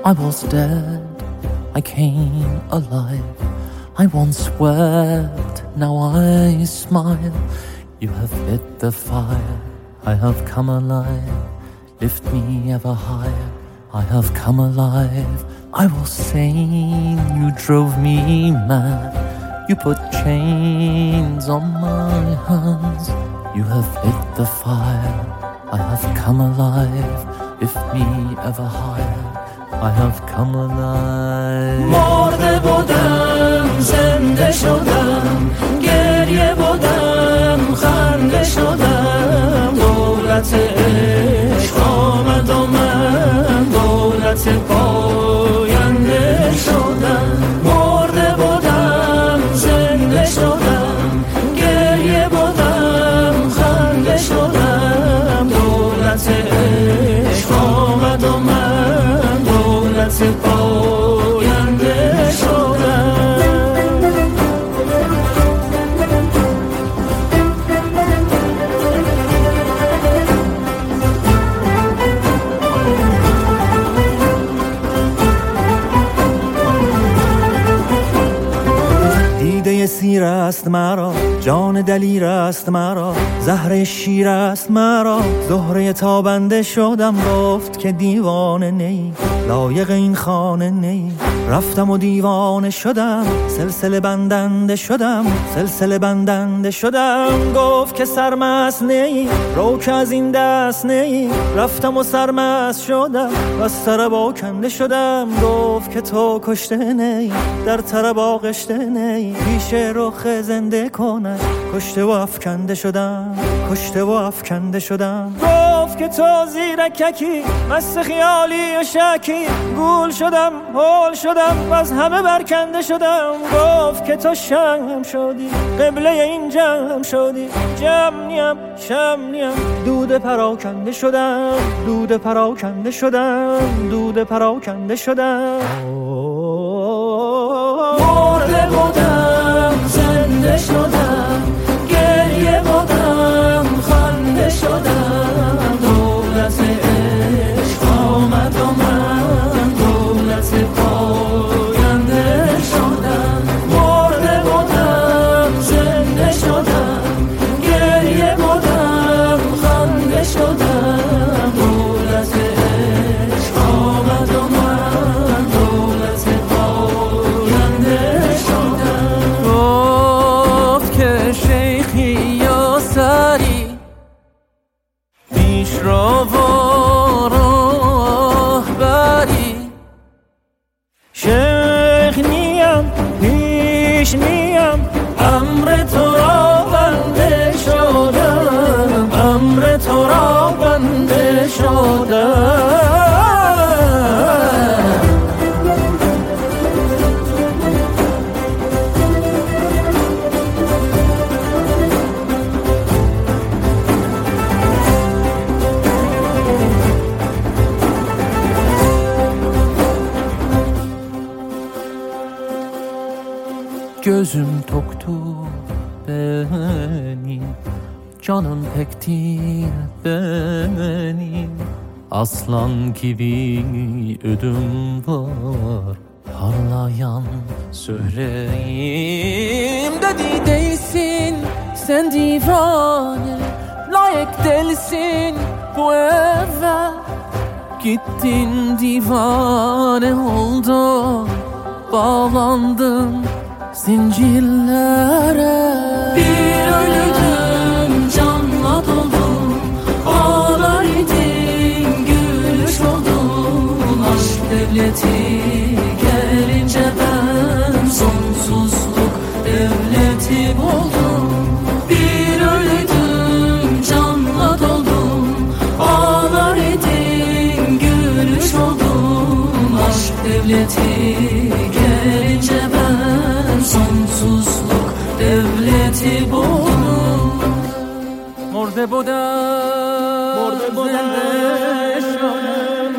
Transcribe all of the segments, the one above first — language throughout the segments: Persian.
I was dead, I came alive. I once wept, now I smile. You have lit the fire, I have come alive. Lift me ever higher, I have come alive. I was sane, you drove me mad. You put chains on my hands. You have lit the fire, I have come alive. Lift me ever higher, I have come alive. مرده بودم زنده شدم، گریه بودم خنده شدم. دولت عشق آمد و من دولت پاینده شدم. مرده بودم زنده شدم، گریه بودم خنده شدم. دولت عشق آمد و من دولت پاینده شدم. دیده سیر است مرا، جان دلیر است مرا، زهره شیر است مرا. زهره تابنده شدم، گفت که دیوانه نی، لایق این خانه نی. رفتم و دیوانه شدم، سلسله بندنده شدم، سلسله بندنده شدم. گفت که سرمست نی، رو که از این دست نی. رفتم و سرمست شدم و از طرب آکنده شدم. گفت که تو کشته نی، در طرب آغشته نی. پیش رخ زنده کنه، کشته و افکنده شدم، کشته و افکنده شدم. گفت که تو زیرککی، مست خیالی و شکی. گول شدم، هول شدم و از همه برکنده شدم. گفت که تو شم شدی، قبله این جمع شدی. جمع نیم، شم نیم، دود پراکنده شدم، دود پراکنده شدم، دود پراکنده شدم. مرده بودم زنده شدم، گریه بودم خنده شدم. دولت عشق آمد و من دولت پاینده شدم. مرده بودم زنده شدم، گریه بودم خنده شدم. دولت عشق آمد و من دولت پاینده شدم. گفت که شیخی یا سری، پیش رو و راه بری. شیخ نیم، پیش نیم، امر تو را بنده شدم، امر تو را بنده شدم. Gözüm toktur benim, canım pek değil benim. Aslan gibi ödüm var, parlayan söyleyeyim. Dedi değilsin sen divane, layık delisin bu eve. Gittin divane oldun, bağlandın zincirlere. Bir ölüdüm canla doldum, ağlar idim gülüş oldum. Aşk devleti gelince ben sonsuzluk devleti buldum. Bir ölüdüm canla doldum, ağlar idim gülüş oldum. Aşk devleti gelince ben sonsuzluk devleti buldum. مرده بودم زنده شدم،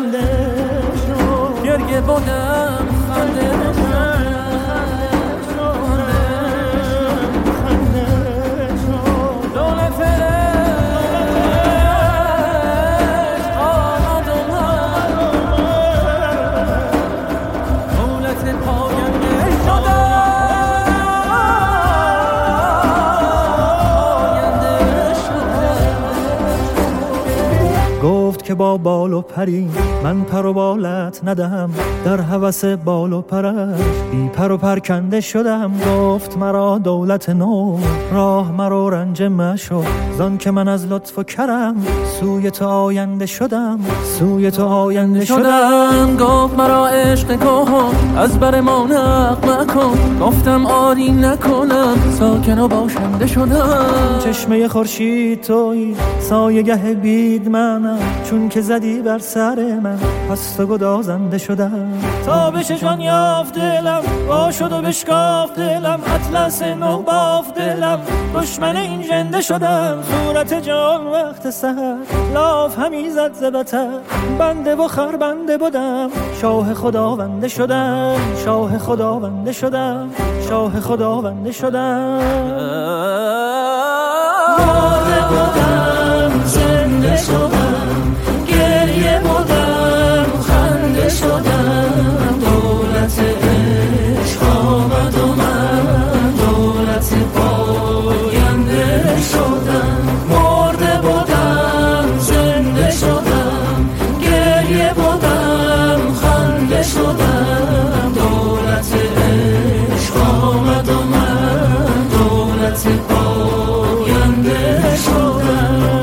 گریه بودم خنده که با بال و پری من پر و بالت ندهم، در هوس بال و پرش بی پر و پرکنده شدم. گفت مرا دولت نو راه مرا رنج مشو، زان که من از لطف و کرم سوی تو آینده شدم، سوی تو آینده شدم. گفت مرا عشق کن از بر ما نق مکن، گفتم آری نکنم ساکن و باشنده شدم. چشمه خورشید توی سایه گه بید منم، چون که زدی بر سر من پس تو گدازنده شدم. تابش جان یافت دلم وا شد و بشکافت دلم، اطلس نو بافت دلم دشمن این ژنده شدم. صورت جان وقت سحر لاف همی زد ز بتر، بنده و خربنده بودم شاه خداونده شدم، شاه خداونده شدم، شاه خداونده شدم. مرده بودم زنده شدم، گریه بودم خنده شدم. دولت عشق آمد و من دولت پاینده شدم. مرده بودم زنده شدم، گریه بودم خنده شدم. دولت عشق آمد و من دولت پاینده شدم.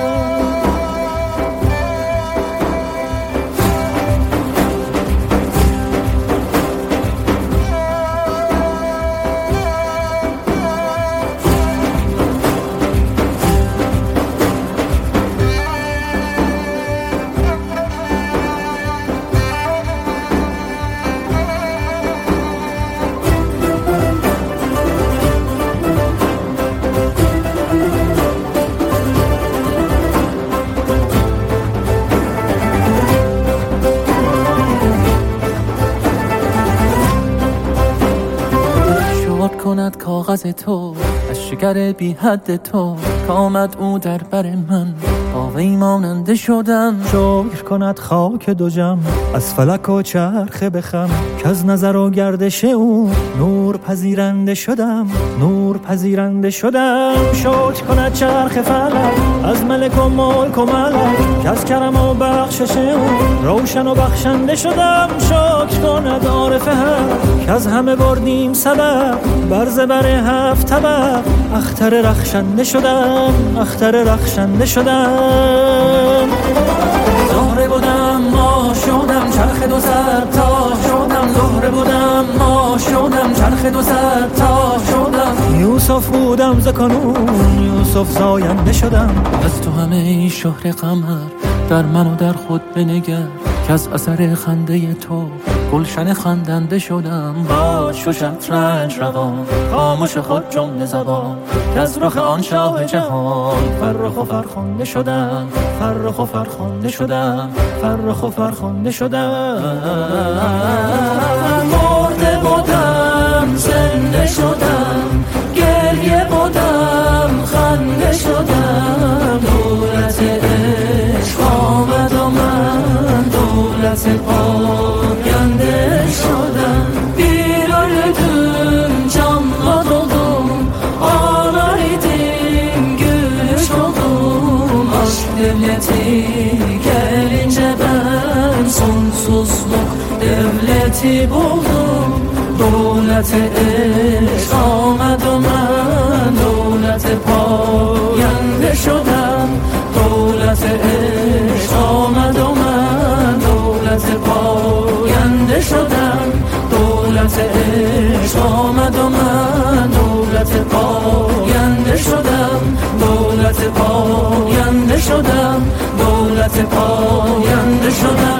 کند کاغذ تو از شکر بی حد تو، کامد او در بر من با وی ماننده شدم. شکر کند خاک دو جم از فلک و چرخ بخم، که از نظر و گردش او نور پذیرنده شدم، نور پذیرنده شدم. شکر کند چرخ فلک از ملک و ملک و ملک، که از کرم و بخشش او روشن و بخشنده شدم. شکر کند عارف حق که از همه بردیم سبب، بر زبر هفت طبق اختر رخشنده شدم، اختر رخشنده شدم. زهره بودم ما شدم چرخ دو صد تا شدم، زهره بودم ما شدم چرخ دو صد تا شدم. یوسف بودم ز کنون یوسف زاینده شدم. از تو همه شهر قمر در من و در خود بنگر، که از اثر خنده تو گلشن خندنده شدم. باش و شطرنج روان خاموش خود جمله زبان، که از رخ آن شاه جهان فرخ و فرخنده شدم، فرخ و فرخنده شدم، فرخ و فرخنده شدم. مرده بودم زنده شدم، گریه بودم خنده شدم. دولت عشق آمد و من dövləti payəndə şodəm. Bir öldüm, canla doldum, ağlar idim, gülüş oldum. Aşk devleti gəlincə mən sonsuzluq devleti buldum. Dövləti eşq آمد و من دولت پاینده شدم. دولت عشق آمد و من دولت پاینده شدم. دولت عشق آمد و من دولت پاینده شدم. دولت پاینده شدم. دولت پاینده شدم.